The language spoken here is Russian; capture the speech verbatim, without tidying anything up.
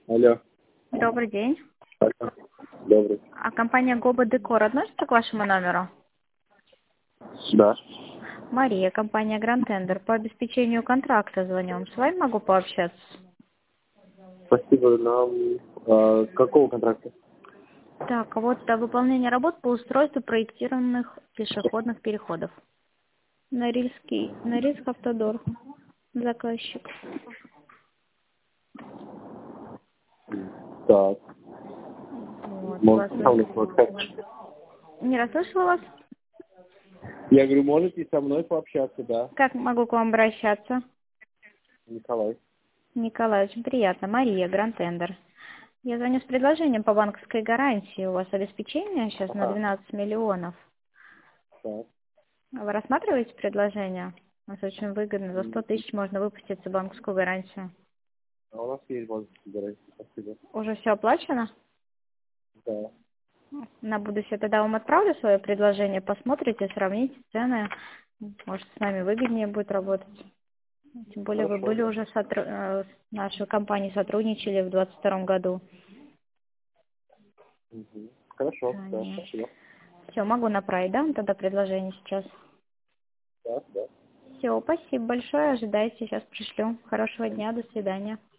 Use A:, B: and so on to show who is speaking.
A: Алло.
B: Добрый день.
A: Алло. Добрый.
B: А компания Гоба Декор относится к вашему номеру?
A: Да.
B: Мария, компания Grand Tender. По обеспечению контракта звоню. С вами могу пообщаться?
A: Спасибо. Нам э, какого контракта?
B: Так, а вот а, выполнение работ по устройству проектированных пешеходных переходов. Норильский, Норильск Автодор. Заказчик.
A: Так.
B: Вот, у вас...
A: Можете со мной пообщаться?
B: Не расслышала вас?
A: Я говорю, можете со мной пообщаться, да.
B: Как могу к вам обращаться?
A: Николай.
B: Николай, очень приятно. Мария, Grand Tender. Я звоню с предложением по банковской гарантии. У вас обеспечение сейчас на
A: Ага.
B: двенадцать миллионов.
A: Так.
B: А вы рассматриваете предложение? У нас очень выгодно. За сто тысяч можно выпустить за банковскую гарантию.
A: А у нас есть банковские гарантии, спасибо.
B: Уже все оплачено?
A: Да.
B: На будущее тогда вам отправлю свое предложение. Посмотрите, сравните цены. Может, с нами выгоднее будет работать. Тем более вы
A: Хорошо.
B: были уже сотру... э, с нашей компанией сотрудничали в двадцать втором году.
A: Угу. Хорошо, да,
B: Конечно.
A: спасибо.
B: Все, могу направить, да, тогда предложение сейчас?
A: Да, да.
B: Все, спасибо большое. Ожидайте, сейчас пришлю. Хорошего дня, до свидания.